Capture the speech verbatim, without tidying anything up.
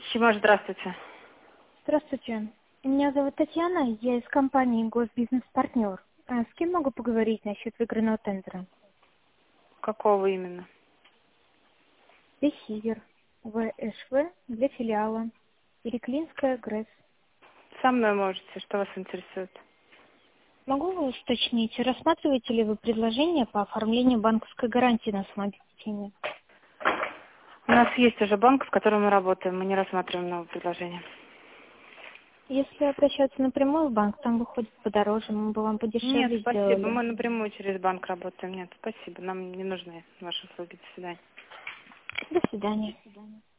Симаш, здравствуйте. Здравствуйте. Меня зовут Татьяна, я из компании Госбизнес-партнер. А с кем могу поговорить насчет выигранного тендера? Какого именно? Ресивер, ВШВ для филиала, Переклинская, ГРЭС. Со мной можете, что вас интересует? Могу вас уточнить, рассматриваете ли вы предложение по оформлению банковской гарантии на самообеспечение? У нас есть уже банк, с которым мы работаем, мы не рассматриваем новое предложение. Если обращаться напрямую в банк, там выходит подороже, мы бы вам Нет, подешевле спасибо, сделали. мы напрямую через банк работаем. Нет, спасибо, нам не нужны ваши услуги. До свидания. До свидания.